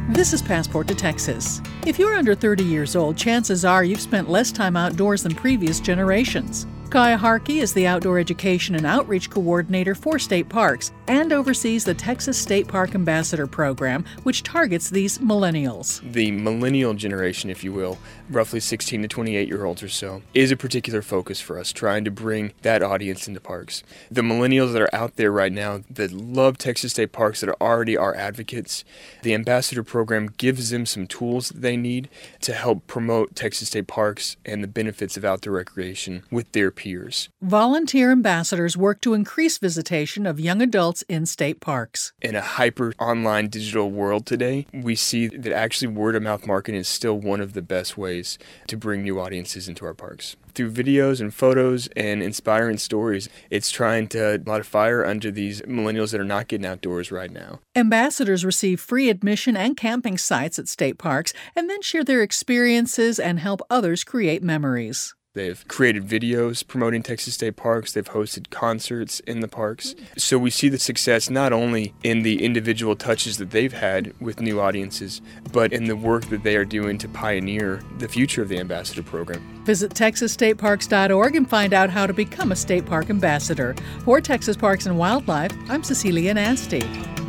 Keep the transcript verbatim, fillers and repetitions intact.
This is Passport to Texas. If you're under thirty years old, chances are you've spent less time outdoors than previous generations. Kaya Harkey is the Outdoor Education and Outreach Coordinator for State Parks and oversees the Texas State Park Ambassador Program, which targets these millennials. The millennial generation, if you will, roughly sixteen to twenty-eight-year-olds or so, is a particular focus for us, trying to bring that audience into parks. The millennials that are out there right now that love Texas State Parks, that are already our advocates, the Ambassador Program gives them some tools that they need to help promote Texas State Parks and the benefits of outdoor recreation with their peers. Volunteer ambassadors work to increase visitation of young adults in state parks. In a hyper online digital world today, we see that actually word-of-mouth marketing is still one of the best ways to bring new audiences into our parks. Through videos and photos and inspiring stories, it's trying to light a fire under these millennials that are not getting outdoors right now. Ambassadors receive free admission and camping sites at state parks and then share their experiences and help others create memories. They've created videos promoting Texas State Parks. They've hosted concerts in the parks. So we see the success not only in the individual touches that they've had with new audiences, but in the work that they are doing to pioneer the future of the Ambassador Program. Visit texas state parks dot org and find out how to become a state park ambassador. For Texas Parks and Wildlife, I'm Cecilia Nasty.